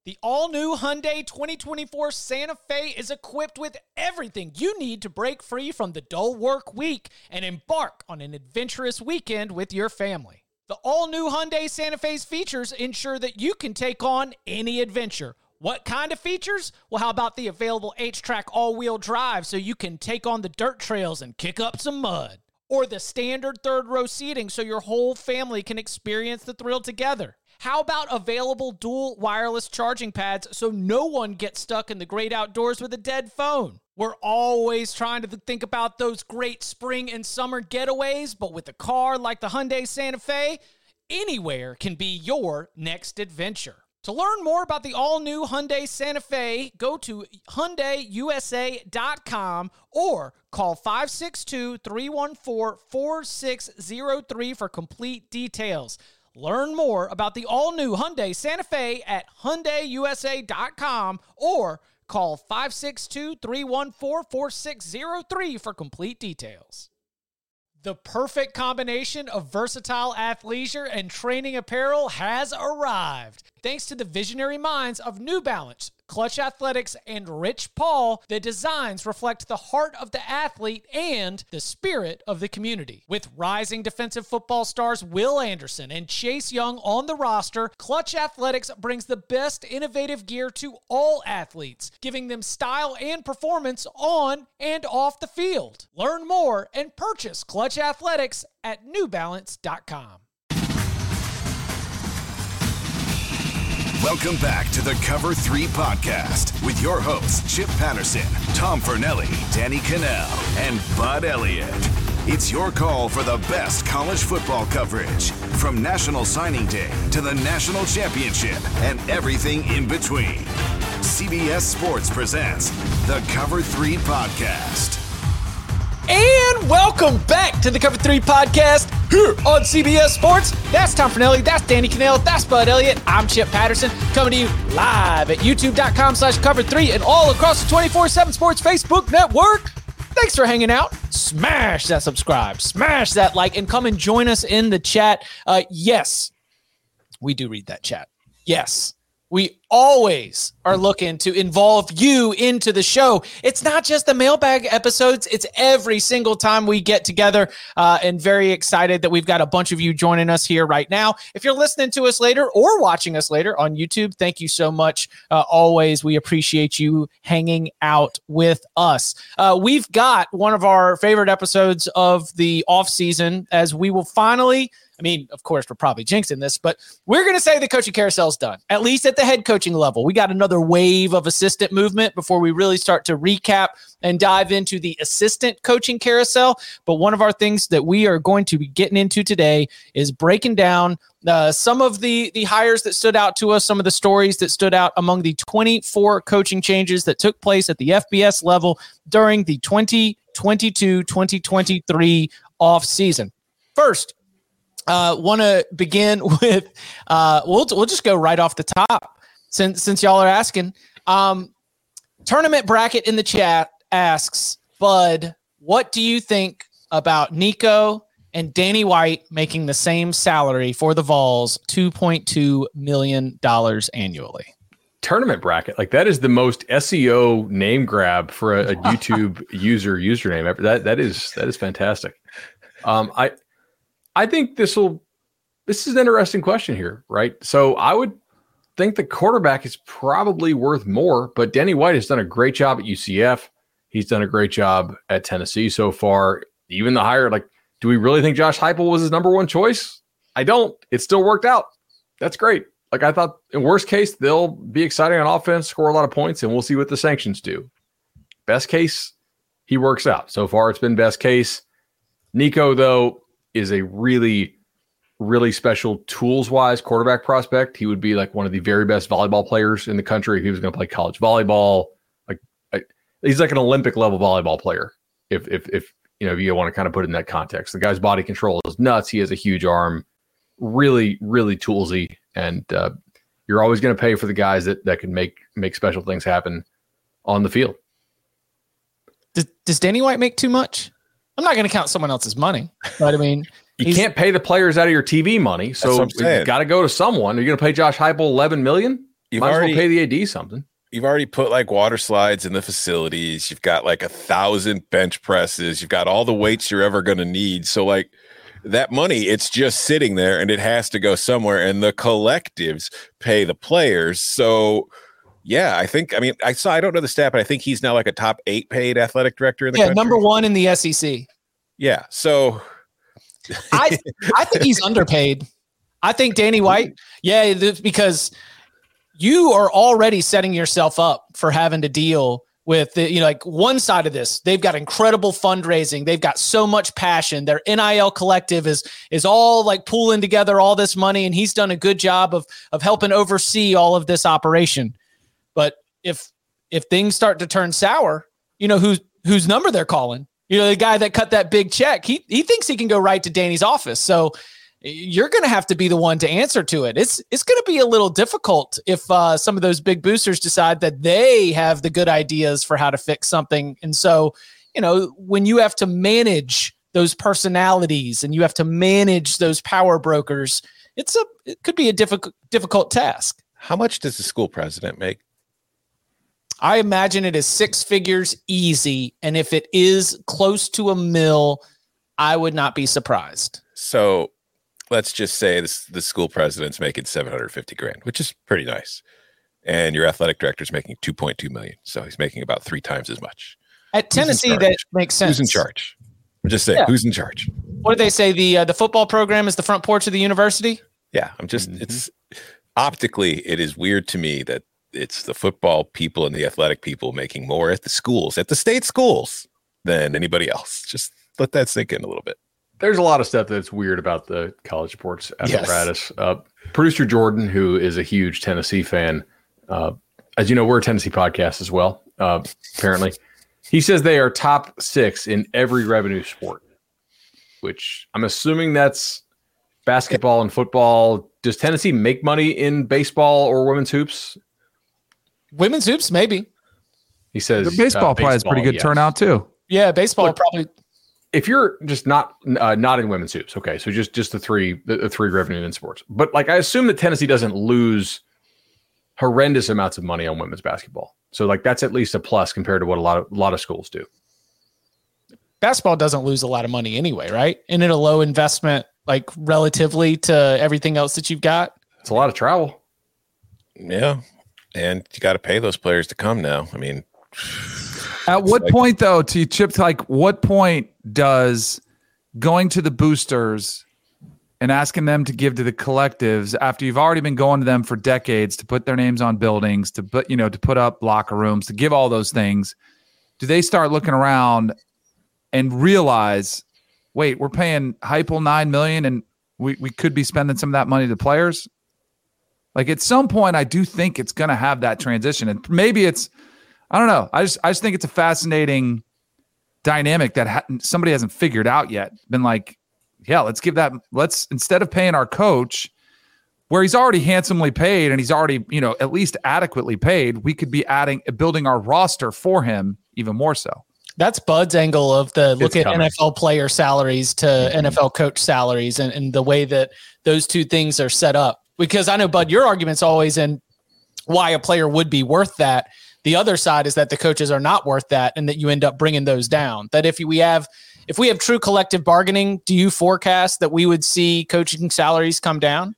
The all-new Hyundai 2024 Santa Fe is equipped with everything you need to break free from the dull work week and embark on an adventurous weekend with your family. The all-new Hyundai Santa Fe's features ensure that you can take on any adventure. What kind of features? Well, how about the available H-Track all-wheel drive so you can take on the dirt trails and kick up some mud? Or the standard third-row seating so your whole family can experience the thrill together? How about available dual wireless charging pads so no one gets stuck in the great outdoors with a dead phone? We're always trying to think about those great spring and summer getaways, but with a car like the Hyundai Santa Fe, anywhere can be your next adventure. To learn more about the all-new Hyundai Santa Fe, go to HyundaiUSA.com or call 562-314-4603 for complete details. Learn more about the all-new Hyundai Santa Fe at HyundaiUSA.com or call 562-314-4603 for complete details. The perfect combination of versatile athleisure and training apparel has arrived. Thanks to the visionary minds of New Balance, Clutch Athletics, and Rich Paul, the designs reflect the heart of the athlete and the spirit of the community. With rising defensive football stars Will Anderson and Chase Young on the roster, Clutch Athletics brings the best innovative gear to all athletes, giving them style and performance on and off the field. Learn more and purchase Clutch Athletics at newbalance.com. Welcome back to the Cover 3 podcast with your hosts, Chip Patterson, Tom Fornelli, Danny Cannell, and Bud Elliott. It's your call for the best college football coverage, from National Signing Day to the National Championship and everything in between. CBS Sports presents the Cover 3 podcast. And welcome back to the Cover 3 podcast here on CBS Sports. That's Tom Fornelli, that's Danny Cannell, that's Bud Elliott. I'm Chip Patterson, coming to you live at youtube.com/Cover3 and all across the 24/7 Sports Facebook network. Thanks for hanging out. Smash that subscribe, smash that like, and come and join us in the chat. Yes, we do read that chat. Yes. We always are looking to involve you into the show. It's not just the mailbag episodes. It's every single time we get together, and very excited that we've got a bunch of you joining us here right now. If you're listening to us later or watching us later on YouTube, thank you so much. Always, we appreciate you hanging out with us. We've got one of our favorite episodes of the off season, as we will finally, of course, we're probably jinxing this, but we're going to say the coaching carousel's done, at least at the head coaching level. We got another wave of assistant movement before we really start to recap and dive into the assistant coaching carousel. But one of our things that we are going to be getting into today is breaking down some of the hires that stood out to us, some of the stories that stood out among the 24 coaching changes that took place at the FBS level during the 2022-2023 offseason. First, want to begin with, we'll just go right off the top since y'all are asking. Tournament Bracket in the chat asks, Bud, what do you think about Nico and Danny White making the same salary for the Vols, $2.2 million annually? Tournament Bracket, like that is the most SEO name grab for a YouTube username ever. That is fantastic. I think this is an interesting question here, right? So I would think the quarterback is probably worth more, but Danny White has done a great job at UCF. He's done a great job at Tennessee so far. Even the hire, do we really think Josh Heupel was his number one choice? I don't. It still worked out. That's great. I thought in worst case, they'll be exciting on offense, score a lot of points, and we'll see what the sanctions do. Best case, he works out. So far, it's been best case. Nico, though, is a really, really special tools-wise quarterback prospect. He would be one of the very best volleyball players in the country if he was going to play college volleyball. He's like an Olympic level volleyball player. If you want to kind of put it in that context, the guy's body control is nuts. He has a huge arm, really, really toolsy, and you're always going to pay for the guys that can make special things happen on the field. Does Danny White make too much? I'm not going to count someone else's money, but you can't pay the players out of your TV money, so you got to go to someone. Are you going to pay Josh Heupel $11 million? Might as well pay the AD something. You've already put like water slides in the facilities. You've got like 1,000 bench presses. You've got all the weights you're ever going to need. So like that money, it's just sitting there and it has to go somewhere. And the collectives pay the players. So yeah, I don't know the stat, but I think he's now like a top 8 paid athletic director in the country. Number 1 in the SEC. Yeah. So I think he's underpaid. I think Danny White, because you are already setting yourself up for having to deal with like one side of this. They've got incredible fundraising. They've got so much passion. Their NIL collective is all like pooling together all this money, and he's done a good job of helping oversee all of this operation. But if things start to turn sour, whose number they're calling. The guy that cut that big check, he thinks he can go right to Danny's office. So you're going to have to be the one to answer to it. It's going to be a little difficult if some of those big boosters decide that they have the good ideas for how to fix something. And so, when you have to manage those personalities and you have to manage those power brokers, it could be a difficult task. How much does the school president make? I imagine it is 6 figures easy. And if it is close to $1 million, I would not be surprised. So let's just say the school president's making $750,000, which is pretty nice. And your athletic director's making $2.2 million. So he's making about 3 times as much. At Tennessee, that makes sense. Who's in charge? I'm just saying, who's in charge? What do they say? The football program is the front porch of the university? Yeah, it's optically, it is weird to me that it's the football people and the athletic people making more at the state schools than anybody else. Just let that sink in a little bit. There's a lot of stuff that's weird about the college sports apparatus. Yes. Producer Jordan, who is a huge Tennessee fan, as you know, we're a Tennessee podcast as well, apparently. He says they are top 6 in every revenue sport, which I'm assuming that's basketball and football. Does Tennessee make money in baseball or women's hoops? Women's hoops, maybe. He says the baseball probably has pretty good turnout too. Yeah, baseball probably. If you're just not in women's hoops, okay, so just the three revenue in sports. But like I assume that Tennessee doesn't lose horrendous amounts of money on women's basketball. So like that's at least a plus compared to what a lot of schools do. Basketball doesn't lose a lot of money anyway, right? Isn't it a low investment, like relatively to everything else that you've got? It's a lot of travel. Yeah. And you got to pay those players to come now. I mean, at what point, though, to Chip, like what point does going to the boosters and asking them to give to the collectives after you've already been going to them for decades to put their names on buildings, to put up locker rooms, to give all those things, do they start looking around and realize, wait, we're paying Heupel $9 million and we could be spending some of that money to players? Like at some point, I do think it's going to have that transition, and maybe it's, I don't know. I just think it's a fascinating dynamic that somebody hasn't figured out yet. Been like, yeah, let's instead of paying our coach where he's already handsomely paid and he's already, at least adequately paid, we could be building our roster for him even more so. That's Bud's angle of the look at NFL player salaries to NFL coach salaries and the way that those two things are set up. Because I know, Bud, your argument's always in why a player would be worth that. The other side is that the coaches are not worth that and that you end up bringing those down. That if we have true collective bargaining, do you forecast that we would see coaching salaries come down?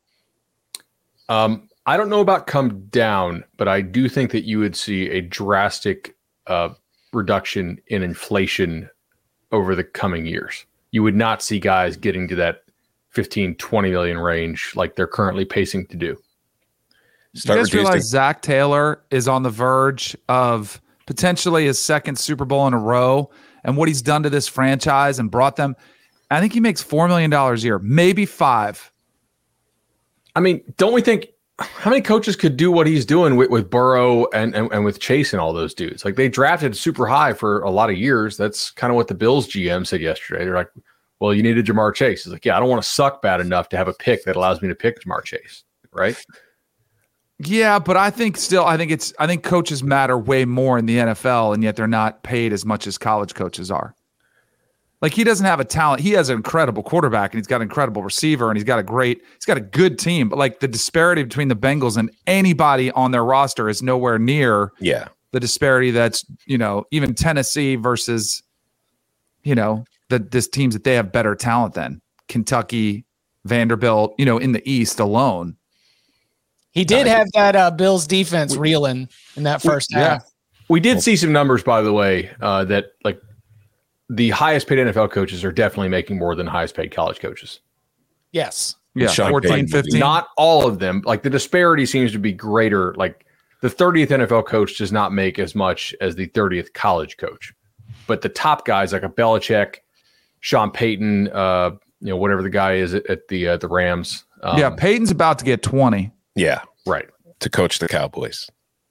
I don't know about come down, but I do think that you would see a drastic reduction in inflation over the coming years. You would not see guys getting to that 15, 20 million range like they're currently pacing to do. You guys realize Zach Taylor is on the verge of potentially his second Super Bowl in a row, and what he's done to this franchise and brought them? I think he makes $4 million a year, maybe $5 million. I mean, don't we think how many coaches could do what he's doing with Burrow and with Chase and all those dudes? Like they drafted super high for a lot of years. That's kind of what the Bills GM said yesterday. They're like, well, you needed Jamar Chase. He's like, yeah, I don't want to suck bad enough to have a pick that allows me to pick Jamar Chase, right? Yeah, but I think coaches matter way more in the NFL, and yet they're not paid as much as college coaches are. Like he doesn't have a talent. He has an incredible quarterback and he's got an incredible receiver and he's got a good team. But like the disparity between the Bengals and anybody on their roster is nowhere near the disparity that's, even Tennessee versus, this teams that they have better talent than Kentucky, Vanderbilt, in the East alone. He did have that Bills defense reeling in that first half. We did see some numbers, by the way, that like the highest paid NFL coaches are definitely making more than highest paid college coaches. Yes. Yeah, 14, 15. Not all of them. Like the disparity seems to be greater. Like the 30th NFL coach does not make as much as the 30th college coach. But the top guys like a Belichick, Sean Payton, whatever the guy is at the Rams. Payton's about to get 20. Yeah. Right. To coach the Cowboys.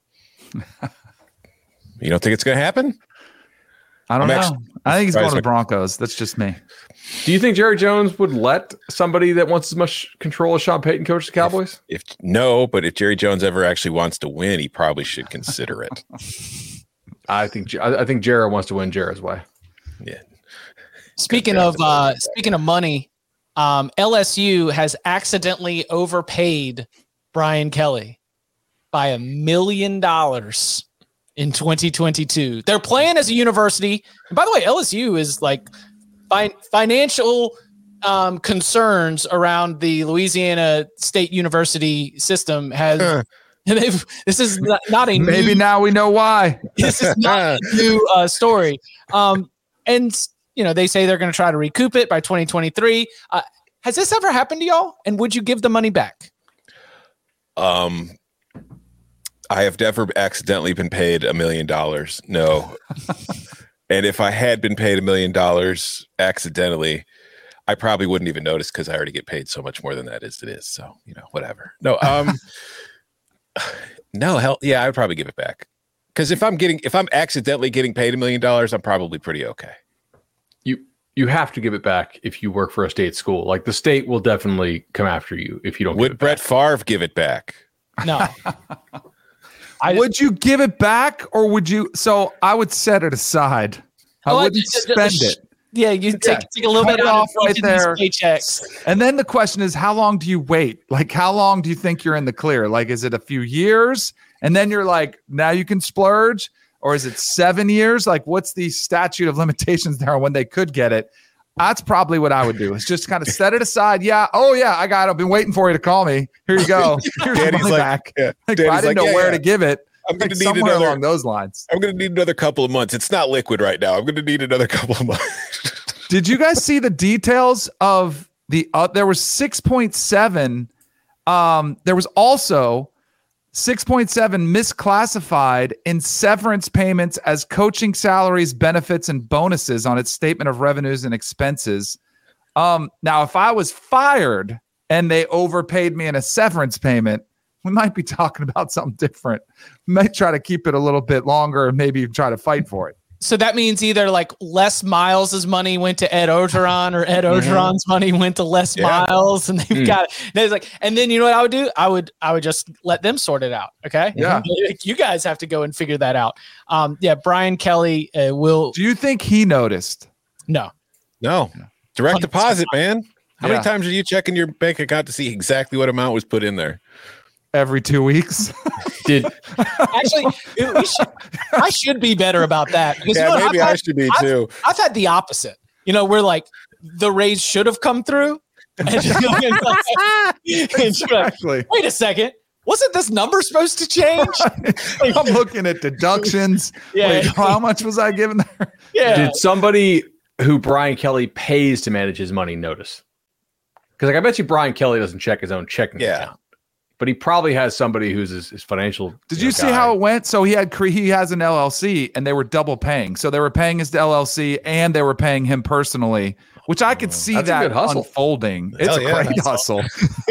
You don't think it's going to happen? I don't know. I think he's going to the Broncos. That's just me. Do you think Jerry Jones would let somebody that wants as much control as Sean Payton coach the Cowboys? But if Jerry Jones ever actually wants to win, he probably should consider it. I think Jerry wants to win Jerry's way. Yeah. Speaking of money, LSU has accidentally overpaid Brian Kelly by $1 million in 2022. They're playing as a university. And by the way, LSU is like financial concerns around the Louisiana State University system has. This is not a maybe now we know why. This is not a new story. And they say they're going to try to recoup it by 2023. Has this ever happened to y'all? And would you give the money back? I have never accidentally been paid $1 million. No. And if I had been paid $1 million accidentally, I probably wouldn't even notice because I already get paid so much more than that as it is. So, whatever. No, no, hell yeah, I would probably give it back. Because if I'm accidentally getting paid $1 million, I'm probably pretty okay. You have to give it back if you work for a state school. Like the state will definitely come after you if you don't. Would Brett Favre give it back? No. Would you give it back or would you? So I would set it aside. I wouldn't spend it. Yeah, you take a little bit off right there. Paychecks. And then the question is, how long do you wait? Like, how long do you think you're in the clear? Like, is it a few years? And then you're like, now you can splurge? Or is it 7 years? Like, what's the statute of limitations there when they could get it? That's probably what I would do. Is just kind of set it aside. Yeah. Oh, yeah. I got it. I've been waiting for you to call me. Here you go. Here's your money back. Yeah. Like, I didn't know where to give it. I'm going to need somewhere along those lines. I'm going to need another couple of months. It's not liquid right now. I'm going to need another couple of months. Did you guys see the details of the? There was 6.7. There was also 6.7 misclassified in severance payments as coaching salaries, benefits, and bonuses on its statement of revenues and expenses. Now, if I was fired and they overpaid me in a severance payment, we might be talking about something different. We might try to keep it a little bit longer and maybe try to fight for it. So that means either like Les Miles' money went to Ed Orgeron or Ed Orgeron's money went to Les Miles, and they've got it. It's like, and then you know what I would do? I would just let them sort it out. Okay. Yeah. You guys have to go and figure that out. Brian Kelly will. Do you think he noticed? No. Direct deposit, man. How many times are you checking your bank account to see exactly what amount was put in there? Every 2 weeks. Actually, I should be better about that. Because, maybe I should be too. I've had the opposite. Where like the raise should have come through. Exactly. Wait a second. Wasn't this number supposed to change? I'm looking at deductions. Wait, how much was I given there? Yeah. Did somebody who Brian Kelly pays to manage his money notice? Because I bet you Brian Kelly doesn't check his own checking account. But he probably has somebody who's his financial. Did you see how it went? So he has an LLC and they were double paying. So they were paying his LLC and they were paying him personally, which I could see that unfolding. It's a great hustle.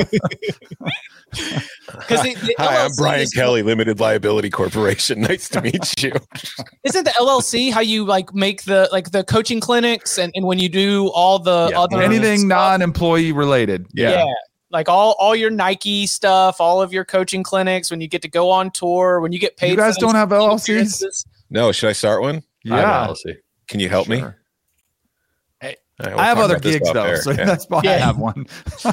Hi, I'm Brian Kelly, Limited Liability Corporation. Nice to meet you. Isn't the LLC how you like make the coaching clinics and when you do all the other anything non-employee related? Yeah. Like all your Nike stuff, all of your coaching clinics, when you get to go on tour, when you get paid. You guys don't have LLCs? No. Should I start one? Yeah. Can you help me? Hey, I have other gigs though, so that's why I have one.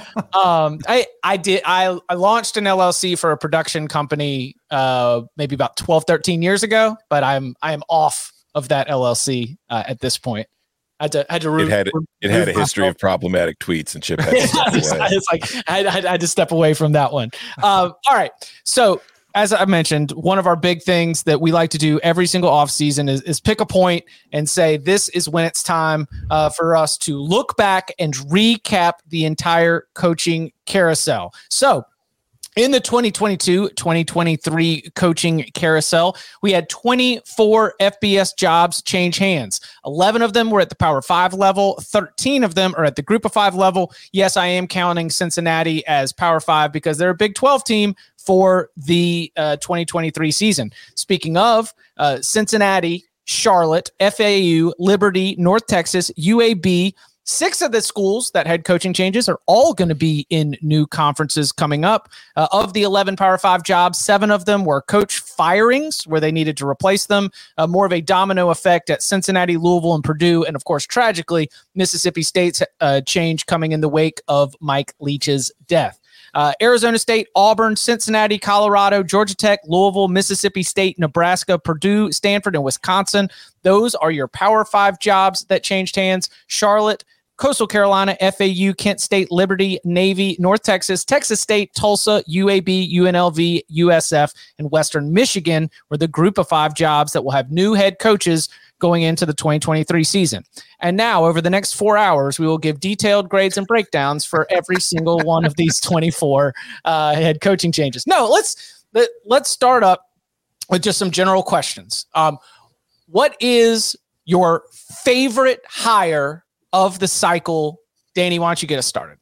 I launched an LLC for a production company maybe about 12, 13 years ago, but I am off of that LLC at this point. It had a history of problematic tweets, and Chip had to step away. It's like I had to step away from that one. All right, so as I mentioned, one of our big things that we like to do every single offseason is pick a point and say this is when it's time for us to look back and recap the entire coaching carousel. So in the 2022-2023 coaching carousel, we had 24 FBS jobs change hands. 11 of them were at the Power 5 level. 13 of them are at the Group of 5 level. Yes, I am counting Cincinnati as Power 5 because they're a Big 12 team for the 2023 season. Speaking of Cincinnati, Charlotte, FAU, Liberty, North Texas, UAB, 6 of the schools that had coaching changes are all going to be in new conferences coming up. Of the 11 Power 5 jobs, 7 of them were coach firings where they needed to replace them. More of a domino effect at Cincinnati, Louisville, and Purdue. And of course, tragically, Mississippi State's change coming in the wake of Mike Leach's death. Arizona State, Auburn, Cincinnati, Colorado, Georgia Tech, Louisville, Mississippi State, Nebraska, Purdue, Stanford, and Wisconsin. Those are your Power 5 jobs that changed hands. Charlotte, Coastal Carolina, FAU, Kent State, Liberty, Navy, North Texas, Texas State, Tulsa, UAB, UNLV, USF, and Western Michigan were the Group of 5 jobs that will have new head coaches going into the 2023 season. And now, over the next 4 hours, we will give detailed grades and breakdowns for every single one of these 24 head coaching changes. No, let's start up with just some general questions. What is your favorite hire of the cycle? Danny, why don't you get us started?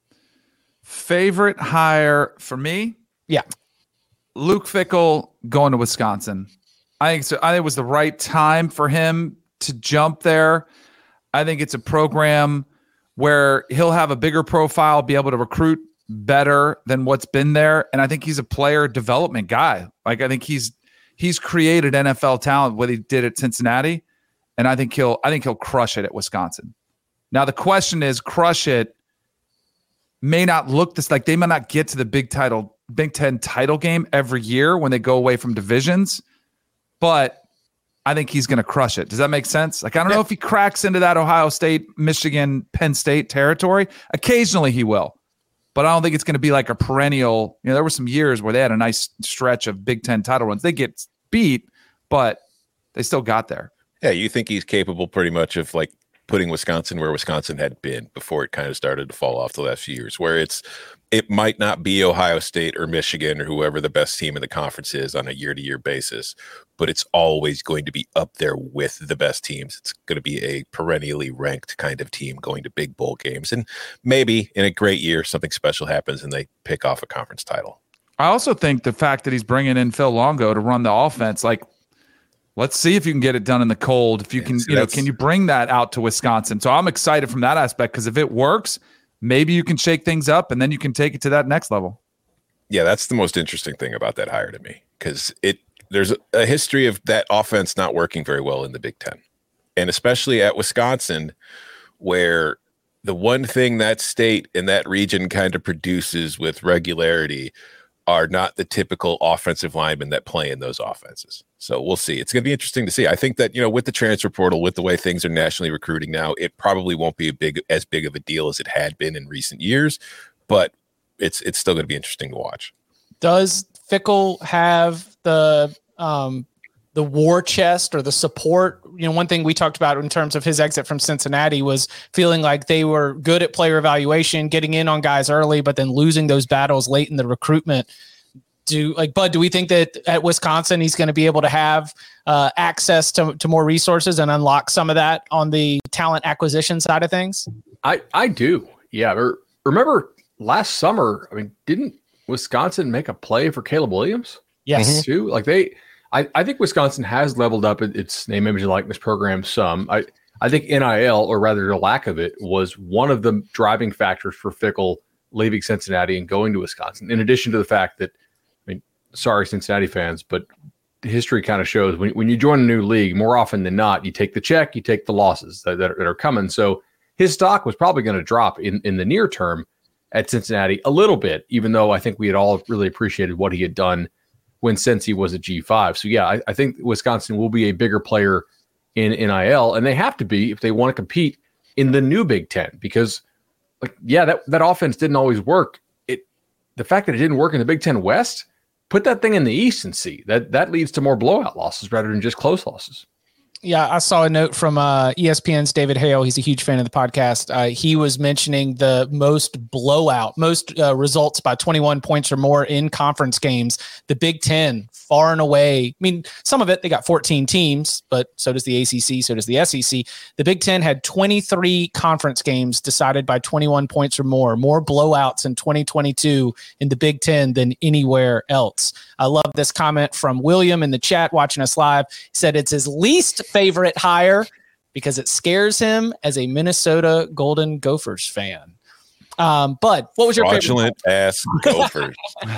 Favorite hire for me? Yeah. Luke Fickell going to Wisconsin. I think so. I think it was the right time for him to jump there. I think it's a program where he'll have a bigger profile, be able to recruit better than what's been there. And I think he's a player development guy. Like, I think he's created NFL talent, what he did at Cincinnati. And I think he'll crush it at Wisconsin. Now, the question is, crush it may not look this like they might not get to the Big Ten title game every year when they go away from divisions, but I think he's going to crush it. Does that make sense? Like, I don't know if he cracks into that Ohio State, Michigan, Penn State territory. Occasionally he will, but I don't think it's going to be like a perennial. There were some years where they had a nice stretch of Big Ten title runs. They get beat, but they still got there. Yeah, you think he's capable pretty much of like putting Wisconsin where Wisconsin had been before it kind of started to fall off the last few years, where it might not be Ohio State or Michigan or whoever the best team in the conference is on a year-to-year basis, but it's always going to be up there with the best teams. It's going to be a perennially ranked kind of team going to big bowl games. And maybe in a great year, something special happens and they pick off a conference title. I also think the fact that he's bringing in Phil Longo to run the offense, like, let's see if you can get it done in the cold. If you can, can you bring that out to Wisconsin? So I'm excited from that aspect because if it works, maybe you can shake things up and then you can take it to that next level. Yeah, that's the most interesting thing about that hire to me, because there's a history of that offense not working very well in the Big Ten, and especially at Wisconsin, where the one thing that state and that region kind of produces with regularity are not the typical offensive linemen that play in those offenses. So we'll see. It's going to be interesting to see. I think that, with the transfer portal, with the way things are nationally recruiting now, it probably won't be as big of a deal as it had been in recent years, but it's still going to be interesting to watch. Does Fickell have the war chest or the support? One thing we talked about in terms of his exit from Cincinnati was feeling like they were good at player evaluation, getting in on guys early, but then losing those battles late in the recruitment. Bud, do we think that at Wisconsin he's going to be able to have access to more resources and unlock some of that on the talent acquisition side of things? I do. Yeah. Remember last summer, didn't Wisconsin make a play for Caleb Williams? Yes. Too? Like I think Wisconsin has leveled up its name, image, and likeness program some. I think NIL, or rather the lack of it, was one of the driving factors for Fickell leaving Cincinnati and going to Wisconsin, in addition to the fact that, sorry, Cincinnati fans, but history kind of shows when you join a new league, more often than not, you take the check, you take the losses that are coming. So his stock was probably going to drop in the near term at Cincinnati a little bit, even though I think we had all really appreciated what he had done when Cincy was a G5. So yeah, I think Wisconsin will be a bigger player in NIL, and they have to be if they want to compete in the new Big Ten, because that offense didn't always work. The fact that it didn't work in the Big Ten West, put that thing in the East and see that leads to more blowout losses rather than just close losses. Yeah, I saw a note from ESPN's David Hale. He's a huge fan of the podcast. He was mentioning the most results by 21 points or more in conference games. The Big Ten, far and away. I mean, some of it, they got 14 teams, but so does the ACC, so does the SEC. The Big Ten had 23 conference games decided by 21 points or more blowouts in 2022 in the Big Ten than anywhere else. I love this comment from William in the chat watching us live. He said it's his least favorite hire because it scares him as a Minnesota Golden Gophers fan. Bud, what was your fraudulent ass Gophers?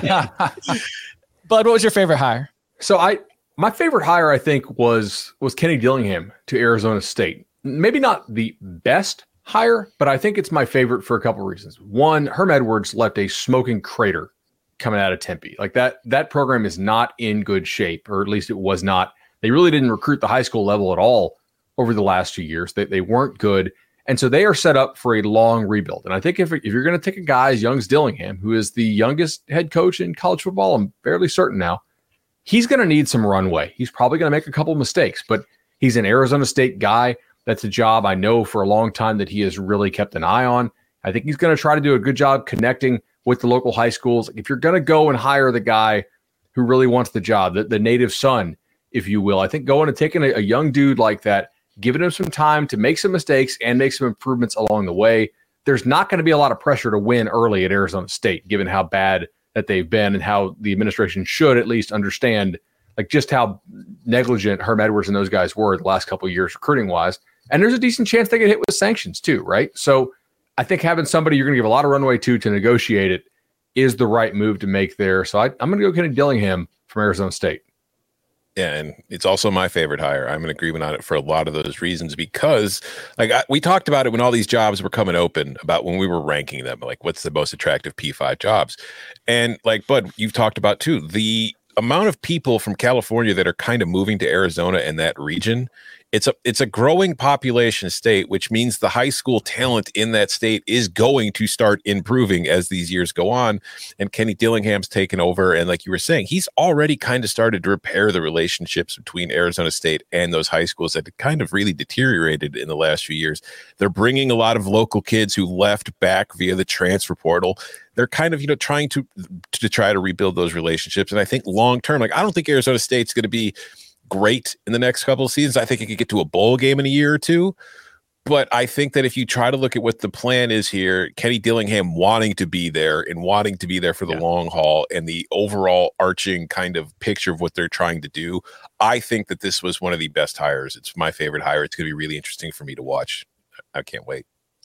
Bud, what was your favorite hire? So my favorite hire, I think, was Kenny Dillingham to Arizona State. Maybe not the best hire, but I think it's my favorite for a couple of reasons. One, Herm Edwards left a smoking crater coming out of Tempe. Like that program is not in good shape, or at least it was not. They really didn't recruit the high school level at all over the last 2 years. They weren't good. And so they are set up for a long rebuild. And I think if you're going to take a guy as young as Dillingham, who is the youngest head coach in college football, I'm fairly certain now, he's going to need some runway. He's probably going to make a couple of mistakes, but he's an Arizona State guy. That's a job I know for a long time that he has really kept an eye on. I think he's going to try to do a good job connecting with the local high schools. If you're going to go and hire the guy who really wants the job, the native son, if you will, I think going and taking a young dude like that, giving him some time to make some mistakes and make some improvements along the way. There's not going to be a lot of pressure to win early at Arizona State, given how bad that they've been and how the administration should at least understand just how negligent Herm Edwards and those guys were the last couple of years recruiting wise. And there's a decent chance they get hit with sanctions too, right? So I think having somebody you're going to give a lot of runway to negotiate it is the right move to make there. So I'm going to go Kenny Dillingham from Arizona State. Yeah, and it's also my favorite hire. I'm in agreement on it for a lot of those reasons because, we talked about it when all these jobs were coming open, about when we were ranking them, what's the most attractive P5 jobs. And Bud, you've talked about too, the amount of people from California that are kind of moving to Arizona and that region. It's a growing population state, which means the high school talent in that state is going to start improving as these years go on. And Kenny Dillingham's taken over. And like you were saying, he's already kind of started to repair the relationships between Arizona State and those high schools that had kind of really deteriorated in the last few years. They're bringing a lot of local kids who left back via the transfer portal. They're kind of, trying to try to rebuild those relationships. And I think long term, I don't think Arizona State's going to be great in the next couple of seasons. I think it could get to a bowl game in a year or two. But I think that if you try to look at what the plan is here, Kenny Dillingham wanting to be there and wanting to be there for the long haul and the overall arching kind of picture of what they're trying to do, I think that this was one of the best hires. It's my favorite hire. It's going to be really interesting for me to watch. I can't wait.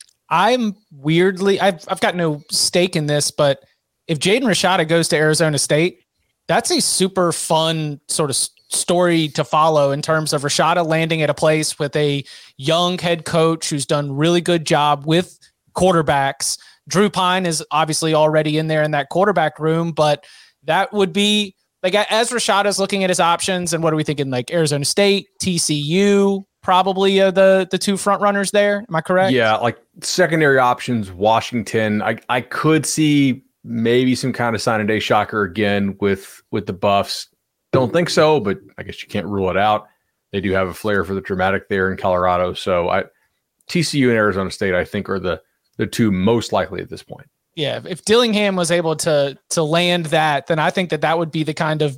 I'm weirdly, I've got no stake in this, but if Jaden Rashada goes to Arizona State, that's a super fun sort of story to follow in terms of Rashada landing at a place with a young head coach who's done really good job with quarterbacks. Drew Pine is obviously already in there in that quarterback room, but that would be as Rashada's looking at his options, and what are we thinking? Arizona State, TCU, probably the two front runners there. Am I correct? Yeah, secondary options, Washington. I could see maybe some kind of sign and day shocker again with the Buffs. Don't think so, but I guess you can't rule it out. They do have a flair for the dramatic there in Colorado. So TCU and Arizona State, I think, are the two most likely at this point. Yeah, if Dillingham was able to land that, then I think that would be the kind of,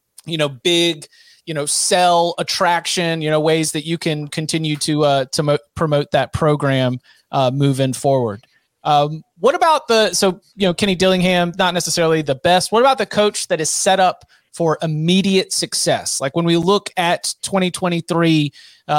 big, sell attraction, ways that you can continue to promote that program moving forward. What about Kenny Dillingham, not necessarily the best. What about the coach that is set up for immediate success? When we look at 2023,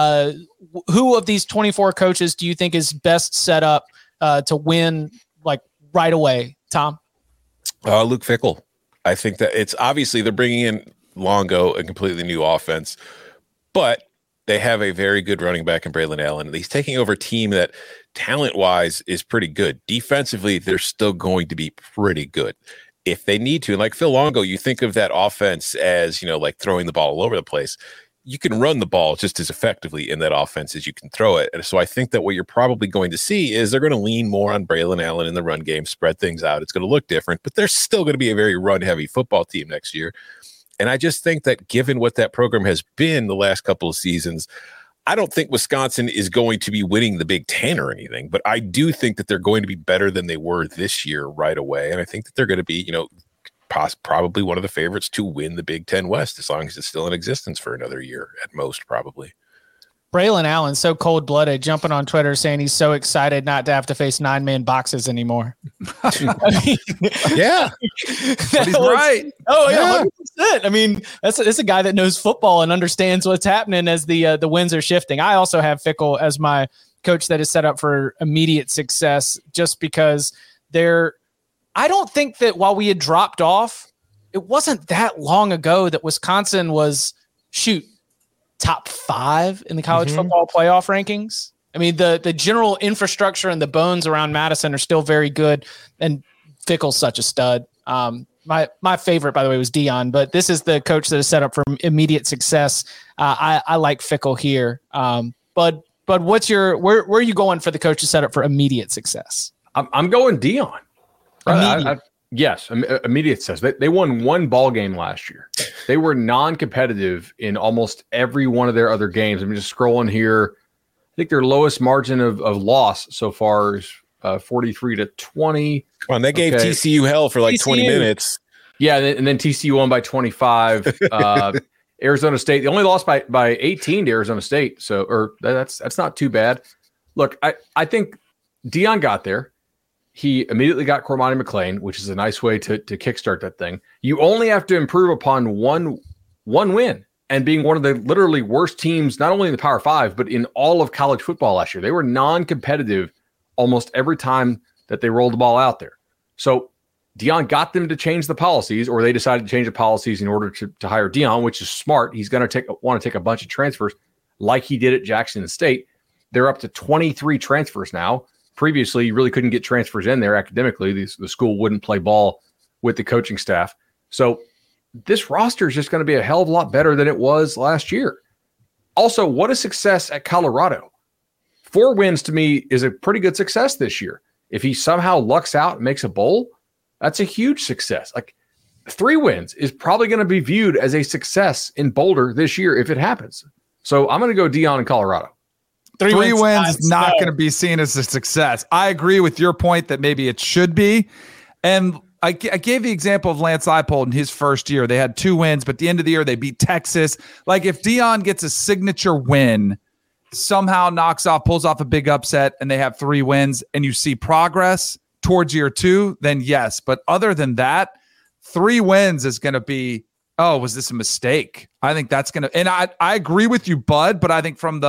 who of these 24 coaches do you think is best set up to win right away, Tom? Luke Fickell. I think that it's obviously they're bringing in Longo, a completely new offense, but they have a very good running back in Braylon Allen. He's taking over a team that talent-wise is pretty good. Defensively, they're still going to be pretty good if they need to. And like Phil Longo, you think of that offense as, like throwing the ball all over the place. You can run the ball just as effectively in that offense as you can throw it. And so I think that what you're probably going to see is they're going to lean more on Braylon Allen in the run game, spread things out. It's going to look different, but they're still going to be a very run-heavy football team next year. And I just think that given what that program has been the last couple of seasons, I don't think Wisconsin is going to be winning the Big Ten or anything, but I do think that they're going to be better than they were this year right away. And I think that they're going to be, probably one of the favorites to win the Big Ten West, as long as it's still in existence for another year at most, probably. Braylon Allen, so cold-blooded, jumping on Twitter saying he's so excited not to have to face 9-man boxes anymore. Yeah. But he's right. Oh, yeah, 100%. I mean, that's a guy that knows football and understands what's happening as the winds are shifting. I also have Fickell as my coach that is set up for immediate success just because I don't think that while we had dropped off, it wasn't that long ago that Wisconsin was, top 5 in the college football playoff rankings. I mean, the general infrastructure and the bones around Madison are still very good, and Fickell's such a stud. My favorite, by the way, was Dion, but this is the coach that is set up for immediate success. I like Fickell here. But where are you going for the coach to set up for immediate success? I'm going Dion. Yes, immediate success. They won one ball game last year. They were non-competitive in almost every one of their other games. I'm just scrolling here. I think their lowest margin of loss so far is 43-20. Come on, they gave TCU hell for like TCU. 20 minutes. Yeah, and then TCU won by 25. Arizona State, they only lost by 18 to Arizona State. So, that's not too bad. Look, I think Dion got there. He immediately got Cormani McClain, which is a nice way to kickstart that thing. You only have to improve upon one win, and being one of the literally worst teams, not only in the Power 5, but in all of college football last year. They were non-competitive almost every time that they rolled the ball out there. So Dion got them to change the policies, or they decided to change the policies in order to hire Dion, which is smart. He's going to want to take a bunch of transfers like he did at Jackson State. They're up to 23 transfers now. Previously, you really couldn't get transfers in there academically. The school wouldn't play ball with the coaching staff. So this roster is just going to be a hell of a lot better than it was last year. Also, what a success at Colorado. 4 wins to me is a pretty good success this year. If he somehow lucks out and makes a bowl, that's a huge success. Like 3 wins is probably going to be viewed as a success in Boulder this year if it happens. So I'm going to go Dion in Colorado. 3 wins is not going to be seen as a success. I agree with your point that maybe it should be. And I gave the example of Lance Leipold in his first year. They had 2 wins, but at the end of the year, they beat Texas. Like if Dion gets a signature win, somehow pulls off a big upset, and they have 3 wins, and you see progress towards year 2, then yes. But other than that, 3 wins is going to be, oh, was this a mistake? I think that's going to, and I agree with you, Bud, but I think from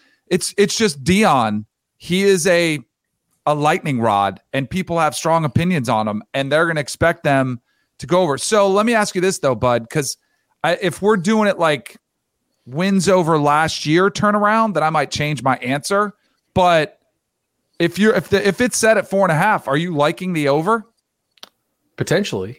it's just Dion. He is a lightning rod, and people have strong opinions on him, and they're going to expect them to go over. So let me ask you this though, Bud, because if we're doing it like wins over last year turnaround, then I might change my answer. But if it's set at 4.5, are you liking the over? Potentially.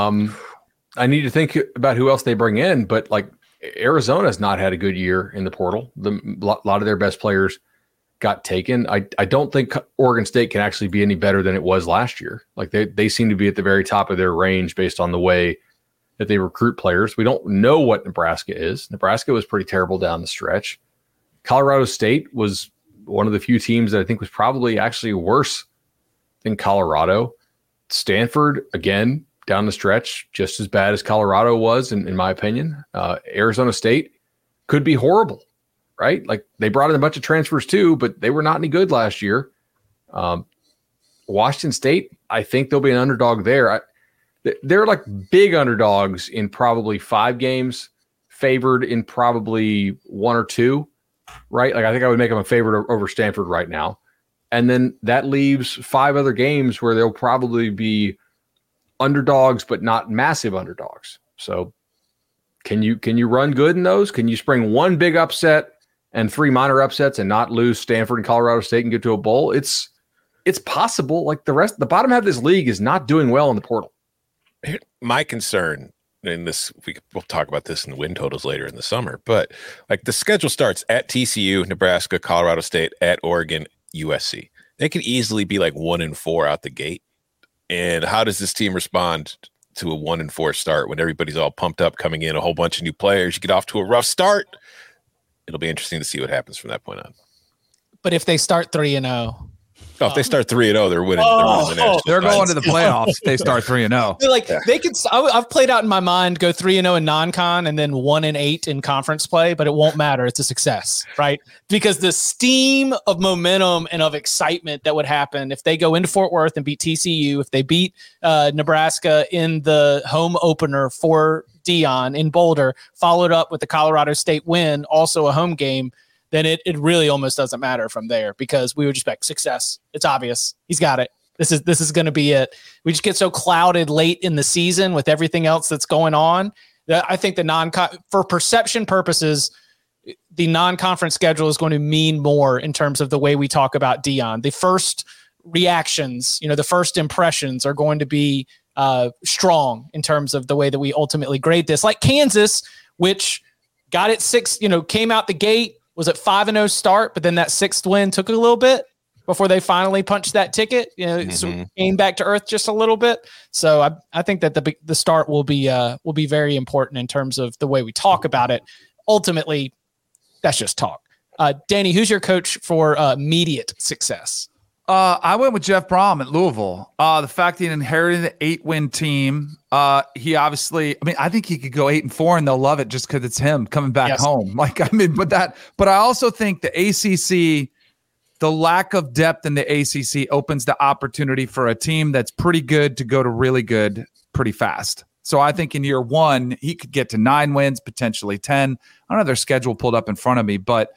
I need to think about who else they bring in, but like Arizona's not had a good year in the portal. A lot of their best players got taken. I don't think Oregon State can actually be any better than it was last year. Like they seem to be at the very top of their range based on the way that they recruit players. We don't know what Nebraska is. Nebraska was pretty terrible down the stretch. Colorado State was one of the few teams that I think was probably actually worse than Colorado. Stanford, again, down the stretch, just as bad as Colorado was, in my opinion. Arizona State could be horrible, right? Like they brought in a bunch of transfers too, but they were not any good last year. Washington State, I think they'll be an underdog there. They're like big underdogs in probably 5 games, favored in probably 1 or 2, right? Like I think I would make them a favorite over Stanford right now. And then that leaves 5 other games where they'll probably be underdogs, but not massive underdogs. So can you run good in those? Can you spring one big upset and 3 minor upsets and not lose Stanford and Colorado State and get to a bowl, it's possible. Like the bottom half of this league is not doing well in the portal. My concern, and we'll talk about this in the win totals later in the summer, but like the schedule starts at TCU, Nebraska, Colorado State, at Oregon, USC. They could easily be like 1-4 out the gate. And how does this team respond to a 1-4 start when everybody's all pumped up coming in, a whole bunch of new players? You get off to a rough start. It'll be interesting to see what happens from that point on. But if they start 3-0, if they start 3-0, they're winning. They're going to the playoffs. If they start 3-0. Like they could. I've played out in my mind go 3-0 in non-con and then 1-8 in conference play, but it won't matter. It's a success, right? Because the steam of momentum and of excitement that would happen if they go into Fort Worth and beat TCU, if they beat Nebraska in the home opener for Deion in Boulder, followed up with the Colorado State win, also a home game, then it really almost doesn't matter from there because we would expect success. It's obvious. He's got it. This is going to be it. We just get so clouded late in the season with everything else that's going on that I think for perception purposes, the non-conference schedule is going to mean more in terms of the way we talk about Deion. The first reactions, the first impressions are going to be strong in terms of the way that we ultimately grade this. Like Kansas, which got it 6, came out the gate, was at 5-0 start, but then that 6th win took a little bit before they finally punched that ticket, so came back to earth just a little bit. So I think that the start will be very important in terms of the way we talk about it. Ultimately, that's just talk. Danny, who's your coach for immediate success? I went with Jeff Brom at Louisville. The fact that he inherited an 8-win team, he obviously, I think he could go 8-4 and they'll love it just because it's him coming back home. But I also think the ACC, the lack of depth in the ACC opens the opportunity for a team that's pretty good to go to really good pretty fast. So I think in year 1, he could get to 9 wins, potentially 10. I don't have their schedule pulled up in front of me, but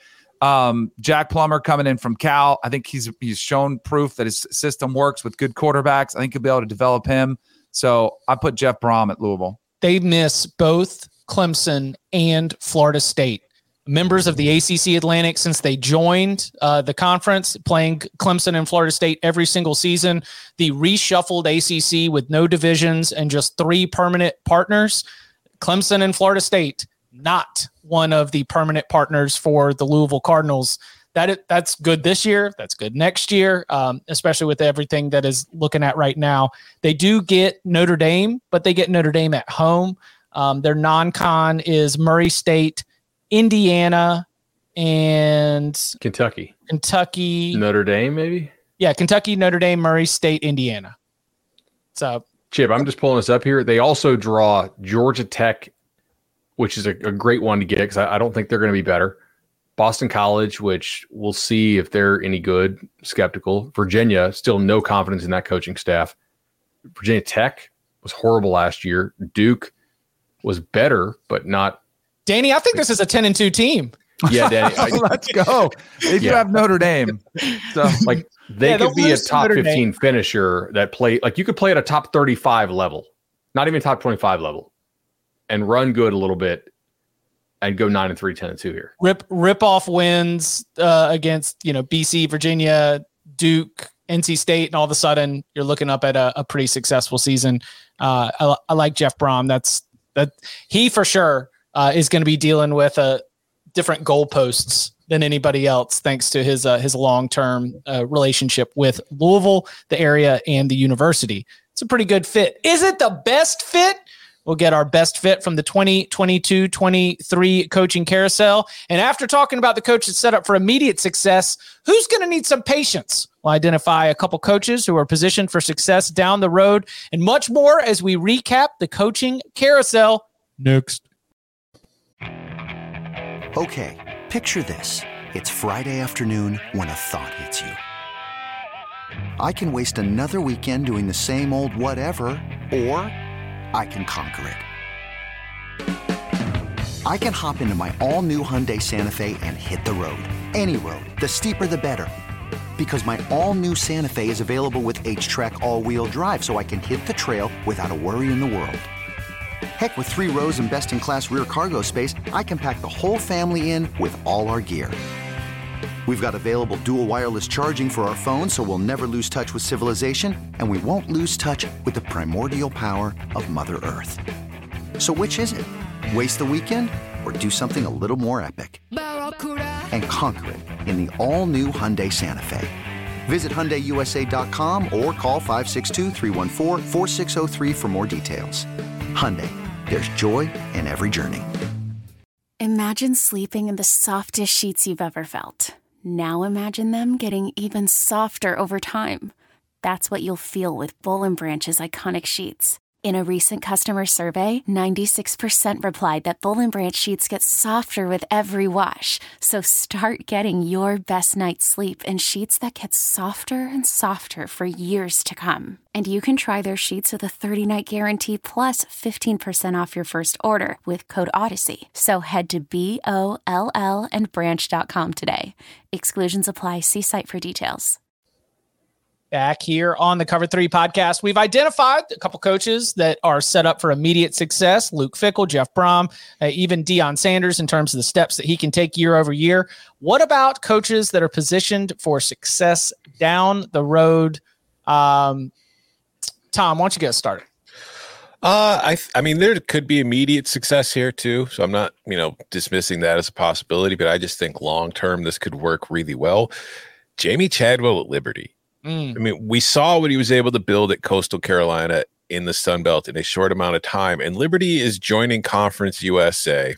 Jack Plummer coming in from Cal. I think he's shown proof that his system works with good quarterbacks. I think he'll be able to develop him. So I put Jeff Brom at Louisville. They miss both Clemson and Florida State, members of the ACC Atlantic since they joined the conference, playing Clemson and Florida State every single season. The reshuffled ACC with no divisions and just 3 permanent partners. Clemson and Florida State, not one of the permanent partners for the Louisville Cardinals. That's good this year. That's good next year, especially with everything that is looking at right now. They do get Notre Dame, but they get Notre Dame at home. Their non-con is Murray State, Indiana, and Kentucky. Notre Dame, maybe? Yeah, Kentucky, Notre Dame, Murray State, Indiana. So, Chip, I'm just pulling this up here. They also draw Georgia Tech, which is a great one to get because I don't think they're going to be better. Boston College, which we'll see if they're any good, skeptical. Virginia, still no confidence in that coaching staff. Virginia Tech was horrible last year. Duke was better, but not. Danny, I think this is a 10-2 team. Yeah, Danny. Let's go. They do have Notre Dame. So they could be a top 15 finisher that play. Like you could play at a top 35 level, not even top 25 level, and run good a little bit and go 9-3, 10-2 here. Rip off wins against BC, Virginia, Duke, NC State, and all of a sudden you're looking up at a pretty successful season. I like Jeff Brom. That he for sure is going to be dealing with different goalposts than anybody else, thanks to his long-term relationship with Louisville, the area, and the university. It's a pretty good fit. Is it the best fit? We'll get our best fit from the 2022-23 coaching carousel. And after talking about the coaches set up for immediate success, who's going to need some patience? We'll identify a couple coaches who are positioned for success down the road and much more as we recap the coaching carousel next. Okay, picture this. It's Friday afternoon when a thought hits you. I can waste another weekend doing the same old whatever, or I can conquer it. I can hop into my all-new Hyundai Santa Fe and hit the road. Any road. The steeper, the better. Because my all-new Santa Fe is available with H-Track all-wheel drive, so I can hit the trail without a worry in the world. Heck, with 3 rows and best-in-class rear cargo space, I can pack the whole family in with all our gear. We've got available dual wireless charging for our phones, so we'll never lose touch with civilization, and we won't lose touch with the primordial power of Mother Earth. So which is it? Waste the weekend or do something a little more epic? And conquer it in the all-new Hyundai Santa Fe. Visit HyundaiUSA.com or call 562-314-4603 for more details. Hyundai, there's joy in every journey. Imagine sleeping in the softest sheets you've ever felt. Now imagine them getting even softer over time. That's what you'll feel with Boll & Branch's iconic sheets. In a recent customer survey, 96% replied that Boll & Branch sheets get softer with every wash. So start getting your best night's sleep in sheets that get softer and softer for years to come. And you can try their sheets with a 30-night guarantee plus 15% off your first order with code Odyssey. So head to BOLL and branch.com today. Exclusions apply. See site for details. Back here on the Cover 3 podcast, we've identified a couple coaches that are set up for immediate success. Luke Fickell, Jeff Brom, even Deion Sanders in terms of the steps that he can take year over year. What about coaches that are positioned for success down the road? Tom, why don't you get started? I mean, there could be immediate success here too. So I'm not, dismissing that as a possibility, but I just think long-term, this could work really well. Jamey Chadwell at Liberty. I mean, we saw what he was able to build at Coastal Carolina in the Sun Belt in a short amount of time, and Liberty is joining Conference USA,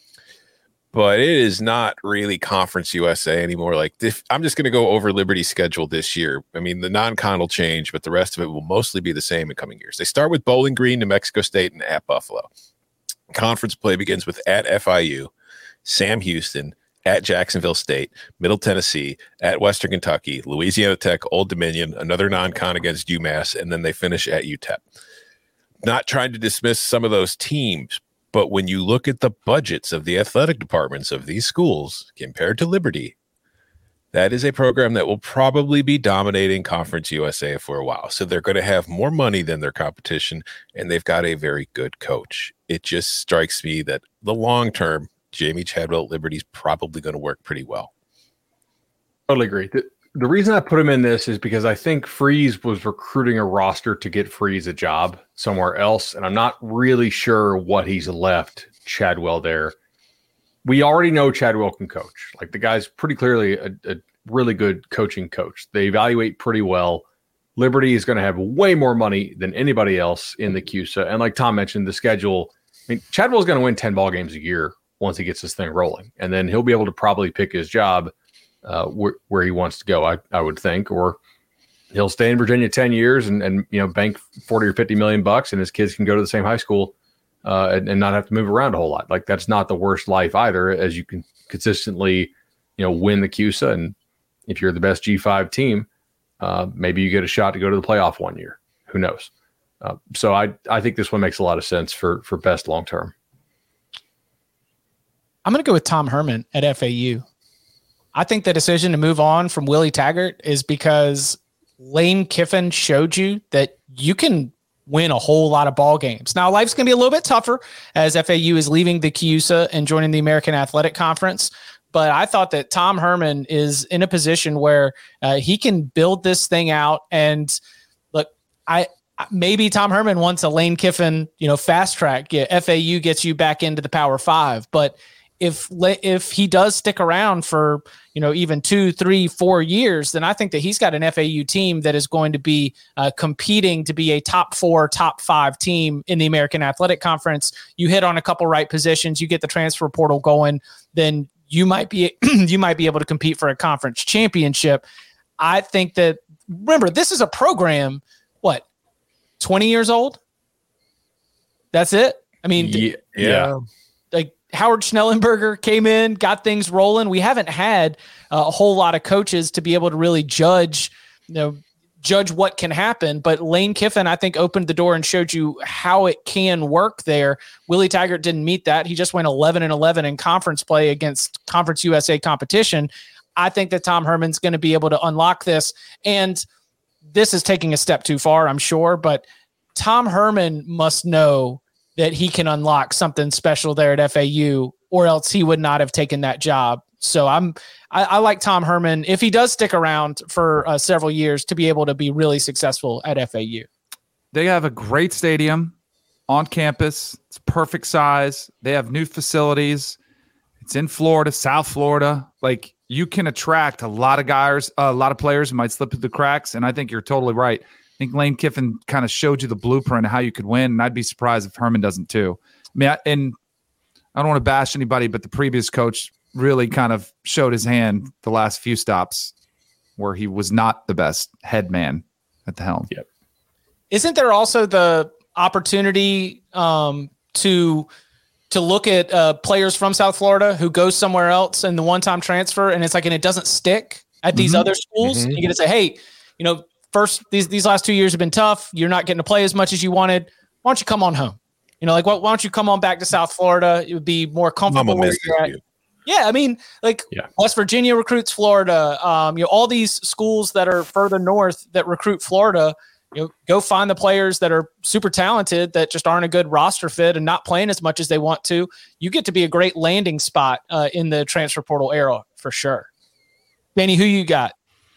but it is not really Conference USA anymore. I'm just going to go over Liberty's schedule this year. I mean, the non-con will change, but the rest of it will mostly be the same in coming years. They start with Bowling Green, New Mexico State, and at Buffalo. Conference play begins with at FIU, Sam Houston, at Jacksonville State, Middle Tennessee, at Western Kentucky, Louisiana Tech, Old Dominion, another non-con against UMass, and then they finish at UTEP. Not trying to dismiss some of those teams, but when you look at the budgets of the athletic departments of these schools compared to Liberty, that is a program that will probably be dominating Conference USA for a while. So they're going to have more money than their competition, and they've got a very good coach. It just strikes me that the long term, Jamey Chadwell at Liberty is probably going to work pretty well. Totally agree. The reason I put him in this is because I think Freeze was recruiting a roster to get Freeze a job somewhere else, and I'm not really sure what he's left Chadwell there. We already know Chadwell can coach. Like, the guy's pretty clearly a really good coaching coach. They evaluate pretty well. Liberty is going to have way more money than anybody else in the CUSA. And like Tom mentioned, the schedule, I mean, Chadwell's going to win 10 ball games a year once he gets this thing rolling. And then he'll be able to probably pick his job where he wants to go, I would think, or he'll stay in Virginia 10 years and bank 40 or 50 million bucks, and his kids can go to the same high school and not have to move around a whole lot. Like, that's not the worst life either, as you can consistently, win the CUSA. And if you're the best G5 team, maybe you get a shot to go to the playoff one year. Who knows? So I think this one makes a lot of sense for best long-term. I'm going to go with Tom Herman at FAU. I think the decision to move on from Willie Taggart is because Lane Kiffin showed you that you can win a whole lot of ball games. Now, life's going to be a little bit tougher as FAU is leaving the CUSA and joining the American Athletic Conference. But I thought that Tom Herman is in a position where he can build this thing out. And look, maybe Tom Herman wants a Lane Kiffin, fast track. Yeah, FAU gets you back into the Power Five. But if he does stick around for, even 2, 3, 4 years, then I think that he's got an FAU team that is going to be competing to be a top 4, top 5 team in the American Athletic Conference. You hit on a couple right positions, you get the transfer portal going, then you might be able to compete for a conference championship. I think that, remember, this is a program, 20 years old? That's it? I mean, yeah. Like, Howard Schnellenberger came in, got things rolling. We haven't had a whole lot of coaches to be able to really judge what can happen. But Lane Kiffin, I think, opened the door and showed you how it can work there. Willie Taggart didn't meet that. He just went 11-11 in conference play against Conference USA competition. I think that Tom Herman's going to be able to unlock this. And this is taking a step too far, I'm sure, but Tom Herman must know that he can unlock something special there at FAU, or else he would not have taken that job. So I like Tom Herman, if he does stick around for several years, to be able to be really successful at FAU. They have a great stadium on campus. It's perfect size. They have new facilities. It's in Florida, South Florida. Like, you can attract a lot of guys, a lot of players who might slip through the cracks. And I think you're totally right. I think Lane Kiffin kind of showed you the blueprint of how you could win. And I'd be surprised if Herman doesn't too. I mean, and I don't want to bash anybody, but the previous coach really kind of showed his hand the last few stops where he was not the best head man at the helm. Yep. Isn't there also the opportunity to look at players from South Florida who go somewhere else and the one-time transfer, and it's like, and it doesn't stick at these other schools? You get to say, hey, first these last 2 years have been tough. You're not getting to play as much as you wanted. Why don't you come on home? Why don't you come on back to South Florida? It would be more comfortable where you're at. Yeah, I mean, West Virginia recruits Florida. All these schools that are further north that recruit Florida, go find the players that are super talented that just aren't a good roster fit and not playing as much as they want to. You get to be a great landing spot in the transfer portal era for sure. Danny, who you got?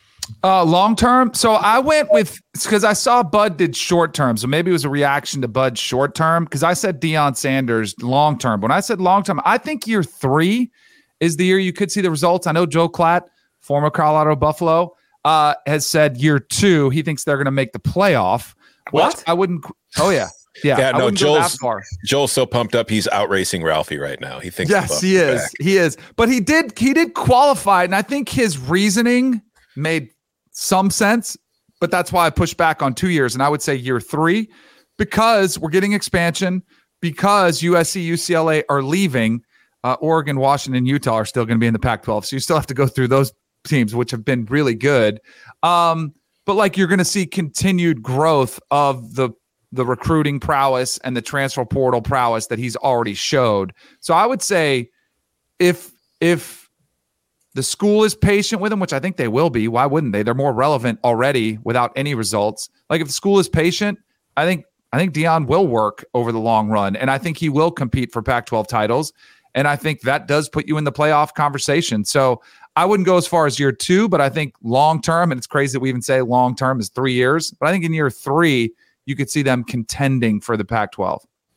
Long term. So I went with, because I saw Bud did short term. So maybe it was a reaction to Bud's short term, because I said Deion Sanders long term. When I said long term, I think year 3 is the year you could see the results. I know Joe Klatt, former Colorado Buffalo, has said year 2, he thinks they're going to make the playoff. What? I wouldn't. Oh, yeah. Yeah. No, Joel's so pumped up. He's outracing Ralphie right now. He thinks. Yes, he is. Back. He is. But he did qualify. And I think his reasoning made some sense, but that's why I pushed back on 2 years. And I would say year 3, because we're getting expansion, because USC, UCLA are leaving. Oregon, Washington, Utah are still going to be in the Pac-12. So you still have to go through those teams, which have been really good. But you're going to see continued growth of the recruiting prowess and the transfer portal prowess that he's already showed. So I would say if the school is patient with him, which I think they will be, why wouldn't they? They're more relevant already without any results. If the school is patient, I think Deion will work over the long run, and I think he will compete for Pac-12 titles. And I think that does put you in the playoff conversation. So I wouldn't go as far as year 2, but I think long-term, and it's crazy that we even say long-term is 3 years, but I think in year 3, you could see them contending for the Pac-12.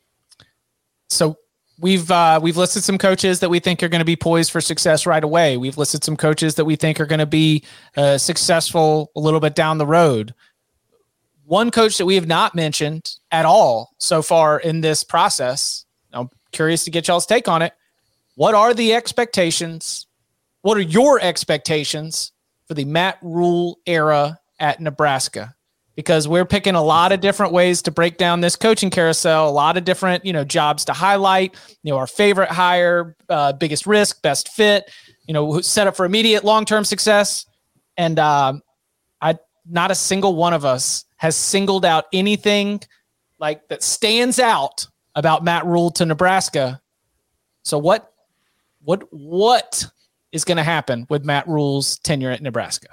So we've listed some coaches that we think are going to be poised for success right away. We've listed some coaches that we think are going to be successful a little bit down the road. One coach that we have not mentioned at all so far in this process, I'm curious to get y'all's take on it. What are the expectations? What are your expectations for the Matt Rhule era at Nebraska? Because we're picking a lot of different ways to break down this coaching carousel, a lot of different, jobs to highlight, our favorite hire, biggest risk, best fit, set up for immediate long-term success. And not a single one of us has singled out anything that stands out about Matt Rhule to Nebraska. So what is going to happen with Matt Rhule's tenure at Nebraska?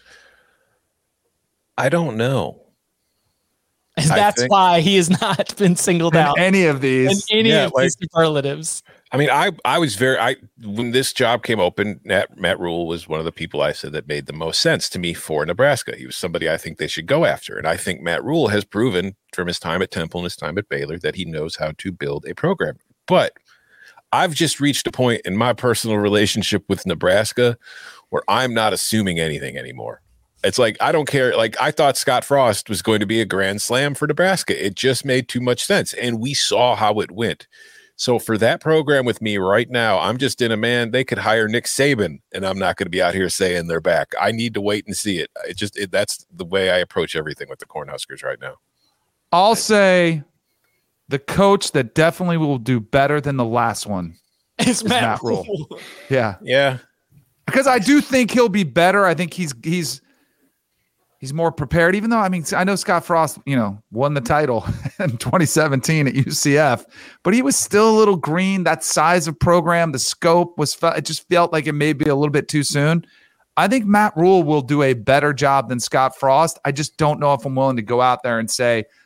I don't know. And that's why he has not been singled out in any of these. In any of these superlatives. I mean, I was when this job came open, Matt Rhule was one of the people I said that made the most sense to me for Nebraska. He was somebody I think they should go after. And I think Matt Rhule has proven from his time at Temple and his time at Baylor that he knows how to build a program. But I've just reached a point in my personal relationship with Nebraska where I'm not assuming anything anymore. It's I don't care. I thought Scott Frost was going to be a grand slam for Nebraska. It just made too much sense. And we saw how it went. So for that program with me right now, I'm just they could hire Nick Saban and I'm not going to be out here saying they're back. I need to wait and see it. That's the way I approach everything with the Cornhuskers right now. I'll say the coach that definitely will do better than the last one is Matt Rhule. Yeah. Yeah. Because I do think he'll be better. I think he's more prepared, even though, I know Scott Frost, won the title in 2017 at UCF, but he was still a little green. That size of program, the scope it just felt like it may be a little bit too soon. I think Matt Rhule will do a better job than Scott Frost. I just don't know if I'm willing to go out there and say,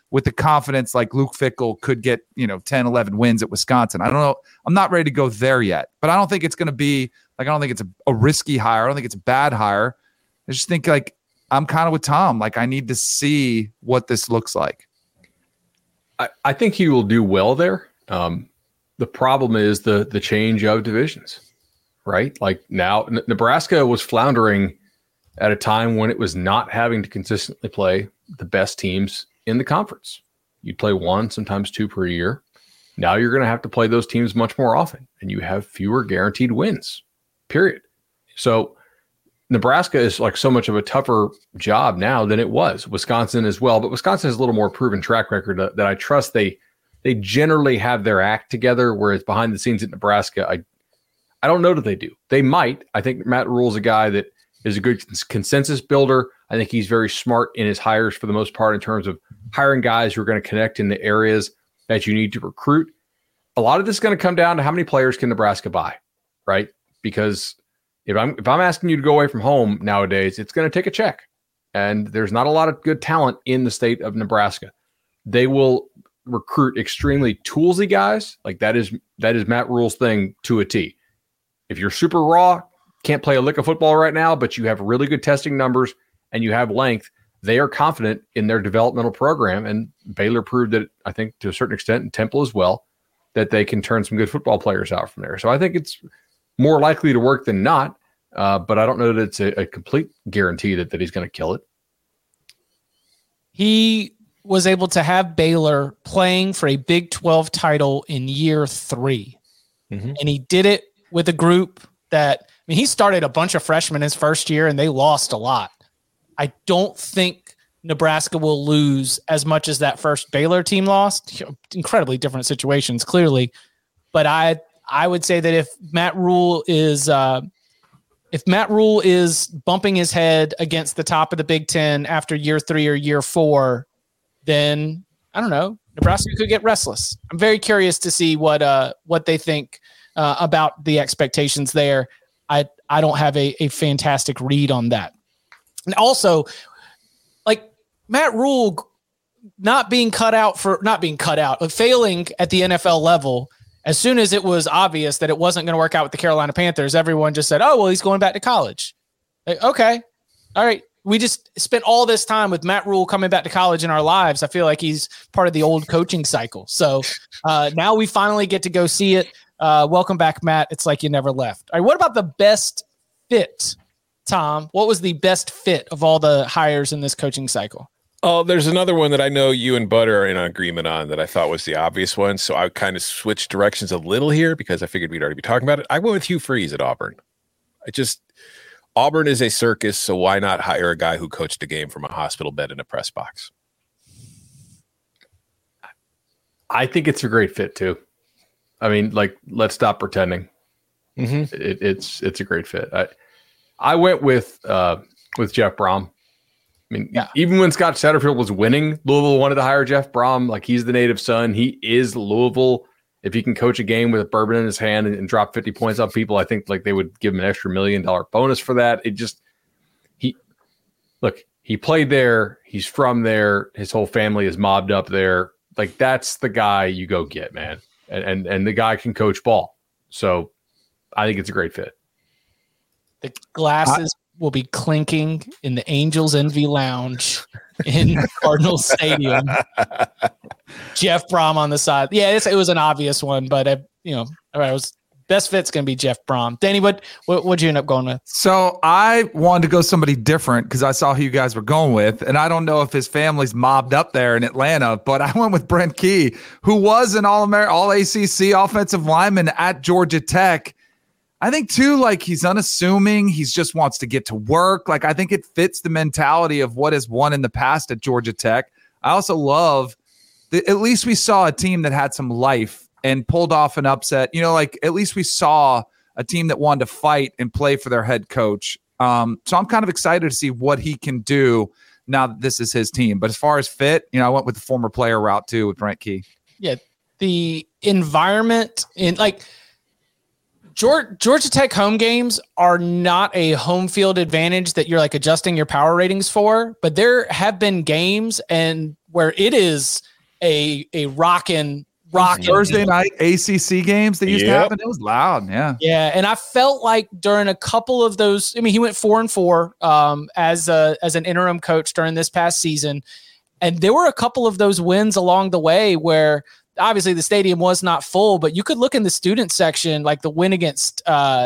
with the confidence like Luke Fickell could get, 10, 11 wins at Wisconsin. I don't know. I'm not ready to go there yet, but I don't think it's going to be like, I don't think it's a risky hire. I don't think it's a bad hire. I just think like I'm kind of with Tom. Like I need to see what this looks like. I think he will do well there. The problem is the change of divisions, right? Like now Nebraska was floundering at a time when it was not having to consistently play the best teams in the conference. You'd play one, sometimes two per year. Now you're going to have to play those teams much more often, and you have fewer guaranteed wins, period. So Nebraska is like so much of a tougher job now than it was. Wisconsin as well, but Wisconsin has a little more proven track record that I trust they generally have their act together, whereas behind the scenes at Nebraska, I don't know that they do. They might. I think Matt Rhule is a guy that is a good consensus builder. I think he's very smart in his hires for the most part in terms of hiring guys who are going to connect in the areas that you need to recruit. A lot of this is going to come down to how many players can Nebraska buy, right? Because if I'm asking you to go away from home nowadays, it's going to take a check. And there's not a lot of good talent in the state of Nebraska. They will recruit extremely toolsy guys. Like that is Matt Rhule's thing to a T. If you're super raw, can't play a lick of football right now, but you have really good testing numbers and you have length, they are confident in their developmental program. And Baylor proved that, I think, to a certain extent, and Temple as well, that they can turn some good football players out from there. So I think it's more likely to work than not, but I don't know that it's a complete guarantee that he's going to kill it. He was able to have Baylor playing for a Big 12 title in year 3. Mm-hmm. And he did it with a group that, he started a bunch of freshmen his first year and they lost a lot. I don't think Nebraska will lose as much as that first Baylor team lost. Incredibly different situations, clearly. But I would say that if Matt Rhule is bumping his head against the top of the Big Ten after year 3 or year 4, then I don't know, Nebraska could get restless. I'm very curious to see what they think about the expectations there. I don't have a fantastic read on that. And also, like Matt Rhule not being cut out, but failing at the NFL level, as soon as it was obvious that it wasn't going to work out with the Carolina Panthers, everyone just said, oh, well, he's going back to college. Like, okay. All right. We just spent all this time with Matt Rhule coming back to college in our lives. I feel like he's part of the old coaching cycle. So now we finally get to go see it. Welcome back, Matt. It's like you never left. All right. What about the best fit, Tom? What was the best fit of all the hires in this coaching cycle? Oh, there's another one that I know you and Bud are in agreement on that I thought was the obvious one. So I kind of switched directions a little here because I figured we'd already be talking about it. I went with Hugh Freeze at Auburn. Auburn is a circus, so why not hire a guy who coached a game from a hospital bed in a press box? I think it's a great fit too. Let's stop pretending. Mm-hmm. It's a great fit. I went with Jeff Brom. Even when Scott Satterfield was winning, Louisville wanted to hire Jeff Brom. Like, he's the native son. He is Louisville. If he can coach a game with a bourbon in his hand and drop 50 points on people, I think like they would give him an extra $1 million bonus for that. He played there. He's from there. His whole family is mobbed up there. Like, that's the guy you go get, man. And the guy can coach ball. So I think it's a great fit. The glasses will be clinking in the Angels Envy Lounge in Cardinal Stadium. Jeff Brom on the side. Yeah, it was an obvious one, but all right, it was best fit's going to be Jeff Brom. Danny, what'd you end up going with? So I wanted to go somebody different because I saw who you guys were going with, and I don't know if his family's mobbed up there in Atlanta, but I went with Brent Key, who was an All-ACC offensive lineman at Georgia Tech. I think too, like, he's unassuming. He just wants to get to work. Like, I think it fits the mentality of what has won in the past at Georgia Tech. I also love that at least we saw a team that had some life and pulled off an upset. At least we saw a team that wanted to fight and play for their head coach. So I'm kind of excited to see what he can do now that this is his team. But as far as fit, I went with the former player route too with Brent Key. Yeah, the environment in Georgia Tech home games are not a home field advantage that you're like adjusting your power ratings for, but there have been games and where it is a rockin' Thursday night ACC games that used to happen. It was loud. Yeah. And I felt like during a couple of those, I mean, he went 4-4 as an interim coach during this past season. And there were a couple of those wins along the way where obviously the stadium was not full, but you could look in the student section, like the win against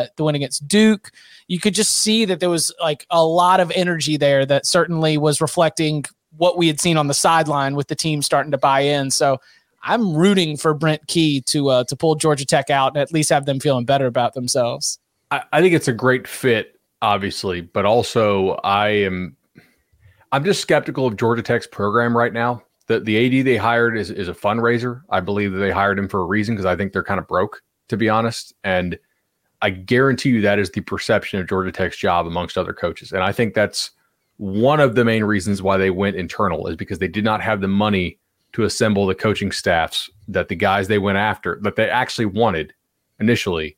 Duke. You could just see that there was like a lot of energy there that certainly was reflecting what we had seen on the sideline with the team starting to buy in. So I'm rooting for Brent Key to pull Georgia Tech out and at least have them feeling better about themselves. I think it's a great fit, obviously, but also I'm just skeptical of Georgia Tech's program right now. The AD they hired is a fundraiser. I believe that they hired him for a reason because I think they're kind of broke, to be honest. And I guarantee you that is the perception of Georgia Tech's job amongst other coaches. And I think that's one of the main reasons why they went internal is because they did not have the money to assemble the coaching staffs that the guys they went after, that they actually wanted initially,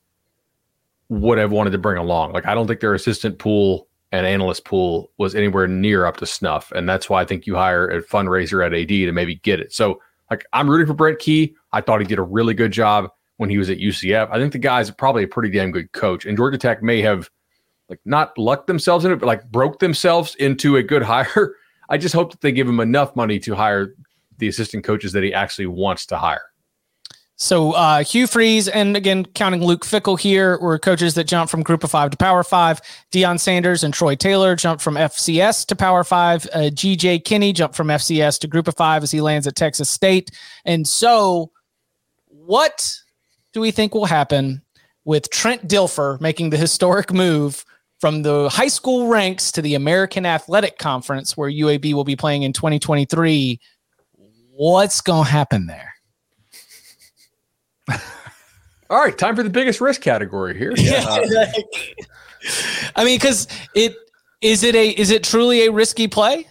would have wanted to bring along. Like, I don't think their assistant pool and analyst pool was anywhere near up to snuff. And that's why I think you hire a fundraiser at AD to maybe get it. So, like, I'm rooting for Brent Key. I thought he did a really good job when he was at UCF. I think the guy's probably a pretty damn good coach. And Georgia Tech may have, like, not lucked themselves in it, but, like, broke themselves into a good hire. I just hope that they give him enough money to hire the assistant coaches that he actually wants to hire. So Hugh Freeze, and again, counting Luke Fickell here, were coaches that jumped from Group of 5 to Power 5. Deion Sanders and Troy Taylor jumped from FCS to Power 5. G.J. Kinney jumped from FCS to Group of 5 as he lands at Texas State. And so what do we think will happen with Trent Dilfer making the historic move from the high school ranks to the American Athletic Conference, where UAB will be playing in 2023? What's going to happen there? All right, time for the biggest risk category here. I mean, because is it truly a risky play?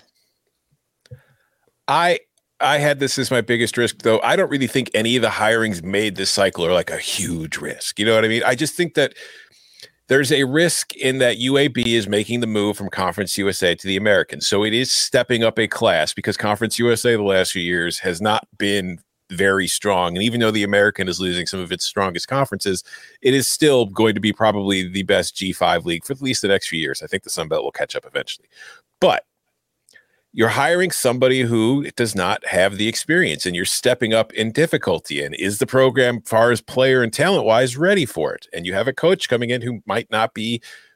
I had this as my biggest risk, though. I don't really think any of the hirings made this cycle are like a huge risk. You know what I mean? I just think that there's a risk in that UAB is making the move from Conference USA to the American. So it is stepping up a class because Conference USA the last few years has not been very strong. And even though the American is losing some of its strongest conferences, it is still going to be probably the best G5 league for at least the next few years. I think the Sun Belt will catch up eventually. But you're hiring somebody who does not have the experience and you're stepping up in difficulty. And is the program, as far as player and talent wise, ready for it? And you have a coach coming in who might not be,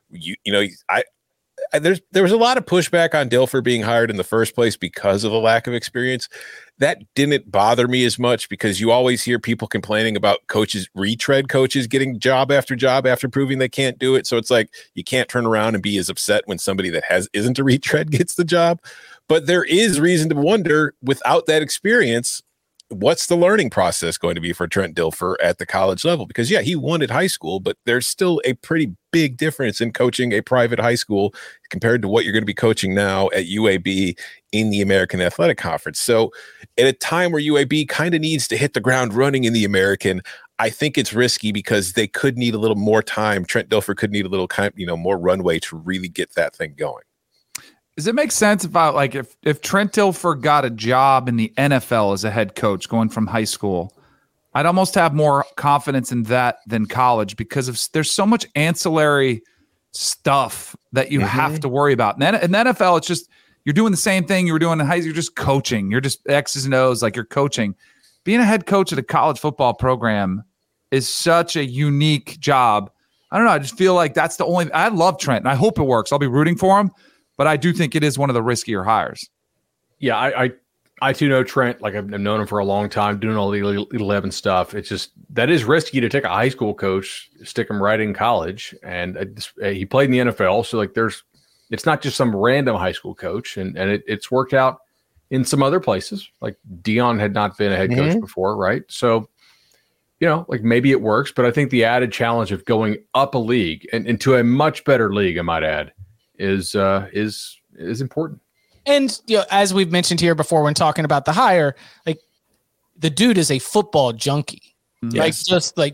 there was a lot of pushback on Dilfer being hired in the first place because of the lack of experience. That didn't bother me as much because you always hear people complaining about coaches, retread coaches getting job after proving they can't do it. So it's like you can't turn around and be as upset when somebody that isn't a retread gets the job. But there is reason to wonder, without that experience, what's the learning process going to be for Trent Dilfer at the college level? Because, yeah, he won at high school, but there's still a pretty big difference in coaching a private high school compared to what you're going to be coaching now at UAB in the American Athletic Conference. So at a time where UAB kind of needs to hit the ground running in the American, I think it's risky because they could need a little more time. Trent Dilfer could need a little more runway to really get that thing going. Does it make sense if Trent Dilfer got a job in the NFL as a head coach going from high school? I'd almost have more confidence in that than college because there's so much ancillary stuff that you have to worry about. And in the NFL, it's just you're doing the same thing you were doing in high school. You're just coaching. You're just X's and O's, like you're coaching. Being a head coach at a college football program is such a unique job. I don't know. I just feel like that's the only – I love Trent, and I hope it works. I'll be rooting for him. But I do think it is one of the riskier hires. Yeah, I too know Trent. Like, I've known him for a long time, doing all the Elite 11 stuff. It's just that is risky to take a high school coach, stick him right in college, and he played in the NFL. So like, it's not just some random high school coach, and it's worked out in some other places. Like Deion had not been a head coach before, right? So like maybe it works, but I think the added challenge of going up a league and into a much better league, I might add, is important. And as we've mentioned here before when talking about the hire, like the dude is a football junkie. Yes. Like just like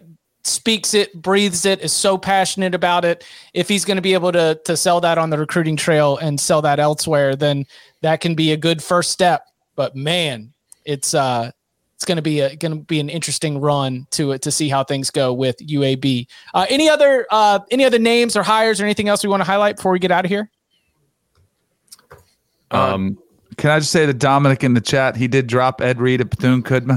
speaks it, breathes it, is so passionate about it. If he's going to be able to sell that on the recruiting trail and sell that elsewhere, then that can be a good first step. But man, it's going to be an interesting run to see how things go with UAB. Any other names or hires or anything else we want to highlight before we get out of here? Can I just say to Dominic in the chat, he did drop Ed Reed at Bethune-Cookman.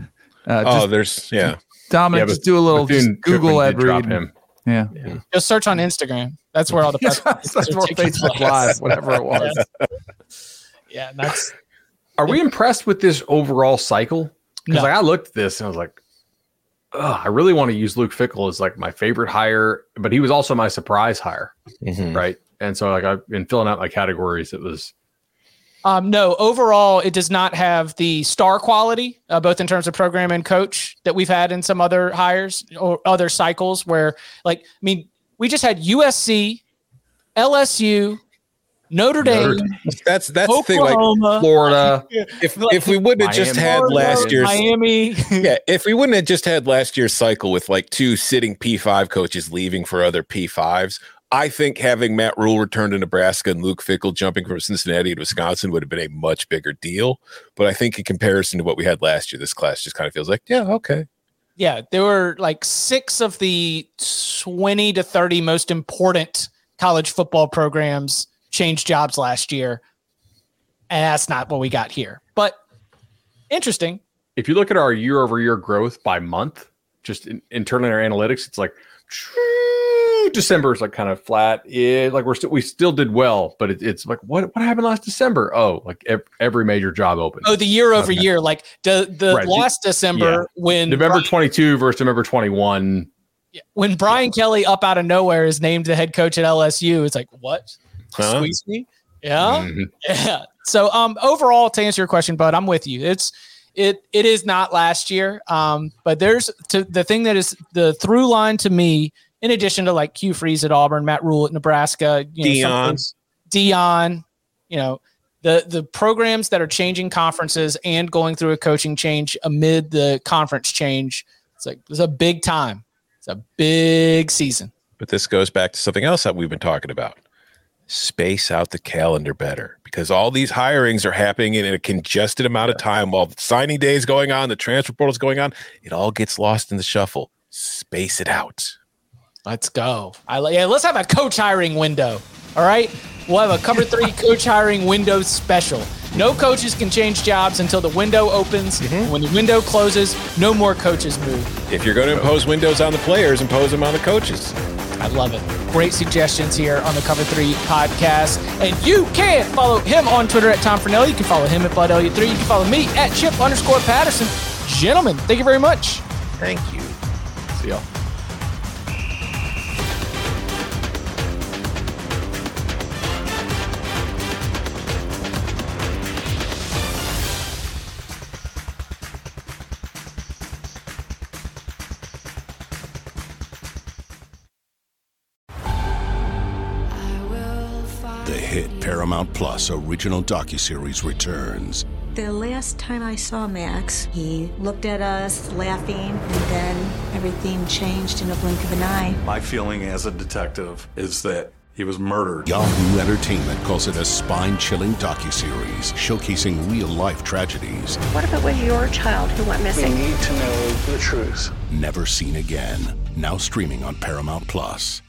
Dominic, just do a little Google Ed Reed. Him. Yeah. Just search on Instagram. That's where all the that's where Facebook Live, whatever it was. Yeah, that's. Are we impressed with this overall cycle? Because I looked at this and I was like, I really want to use Luke Fickell as like my favorite hire, but he was also my surprise hire, right? And so like I've been filling out my categories. It was. No, overall, it does not have the star quality, both in terms of program and coach, that we've had in some other hires or other cycles where, we just had USC, LSU, Notre Dame. That's Oklahoma, the thing, like Florida. If we wouldn't have just had last year's Miami, if we wouldn't have just had last year's cycle with like 2 sitting P5 coaches leaving for other P5s, I think having Matt Rule return to Nebraska and Luke Fickell jumping from Cincinnati to Wisconsin would have been a much bigger deal. But I think in comparison to what we had last year, this class just kind of feels like, yeah, okay. Yeah, there were like 6 of the 20 to 30 most important college football programs changed jobs last year. And that's not what we got here. But interesting. If you look at our year-over-year growth by month, just internally in our analytics, it's like December is like kind of flat. Yeah, like we still did well, but it's like what happened last December? Oh, like every major job opened. Oh, the year over year, like the last December when November 22 versus November 21. When Brian Kelly up out of nowhere is named the head coach at LSU, it's like what? Squeeze me? Yeah, yeah. So overall, to answer your question, Bud, I'm with you. It is not last year, but there's the thing that is the through line to me. In addition to like Hugh Freeze at Auburn, Matt Rule at Nebraska, Dion, the programs that are changing conferences and going through a coaching change amid the conference change. It's a big time. It's a big season. But this goes back to something else that we've been talking about. Space out the calendar better, because all these hirings are happening in a congested amount of time while the signing day is going on, the transfer portal is going on. It all gets lost in the shuffle. Space it out. Let's go. Let's have a coach hiring window. All right. We'll have a Cover 3 coach hiring window special. No coaches can change jobs until the window opens. And when the window closes, no more coaches move. If you're going to impose windows on the players, impose them on the coaches. I love it. Great suggestions here on the Cover 3 podcast. And you can follow him on Twitter at Tom Fornelli. You can follow him at Bud Elliott 3. You can follow me at Chip_Patterson. Gentlemen, thank you very much. Thank you. See y'all. Paramount Plus original docuseries returns. The last time I saw Max, he looked at us laughing, and then everything changed in a blink of an eye. My feeling as a detective is that he was murdered. Yahoo Entertainment calls it a spine-chilling docuseries showcasing real-life tragedies. What if it was your child who went missing? We need to know the truth. Never seen again. Now streaming on Paramount Plus.